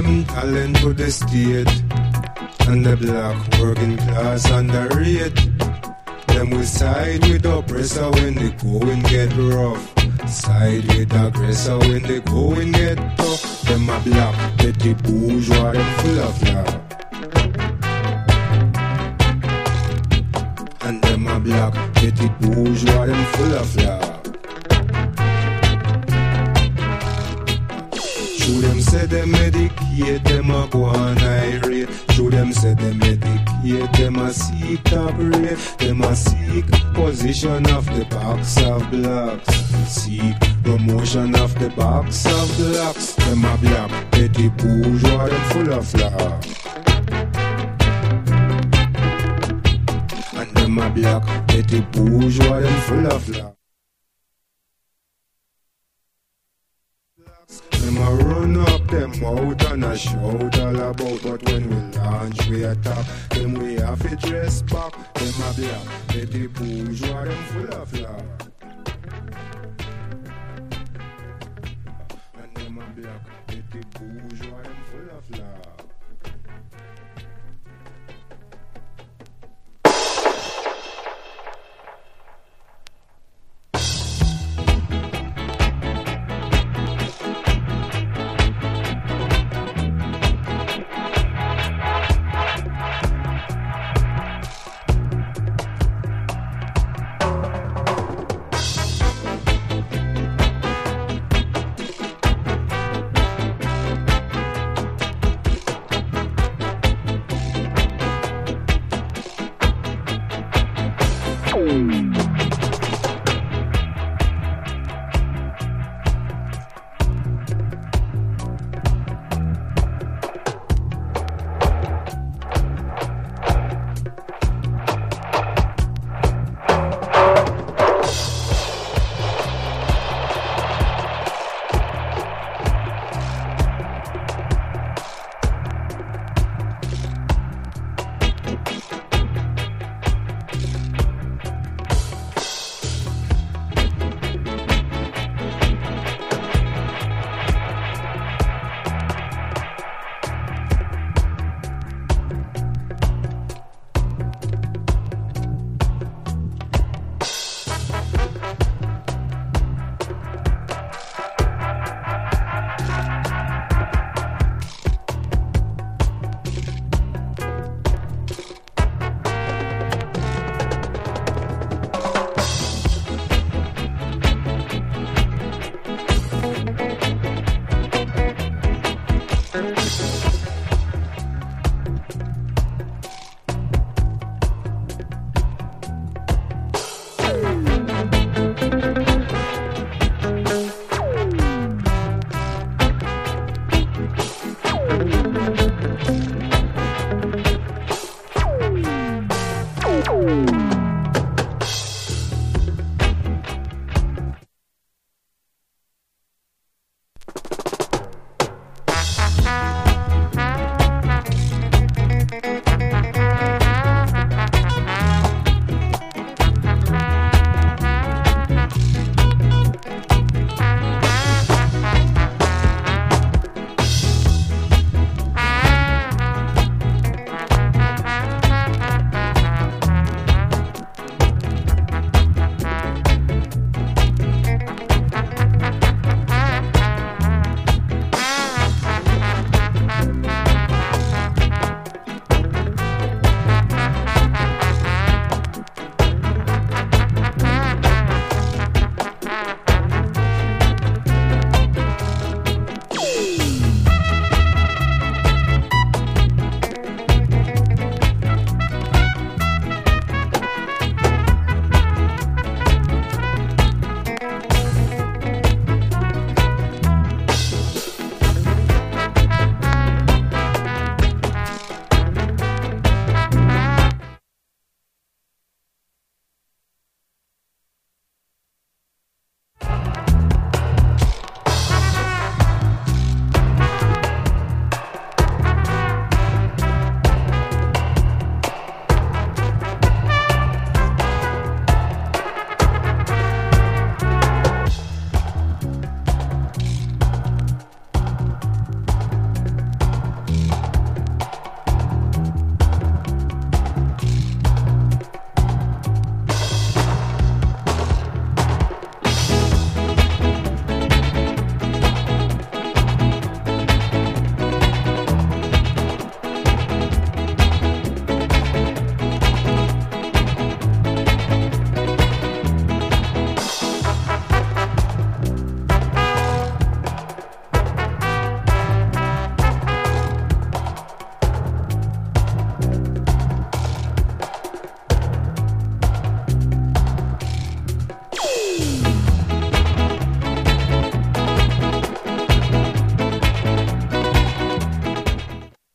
bring talent to the state, and the black working class underrate. Them we side with oppressor when the going get rough. Side with aggressor when the going get tough. Them a black petty bourgeois, them full of love. And them a black petty bourgeois, them full of love. Show them say them medicate, them a go on irate. Show them say them medicate, them a seek top rate. Them a seek position of the box of blacks. Seek promotion of the box of blacks. Them a black petty bourgeois, them full of love. And them a black petty bourgeois, them full of love. Them a run up them out and a shout all about. But when we launch we attack, them we have to dress back. Them a black petty bourgeois, them full of love. And them a black petty bourgeois, them full of love.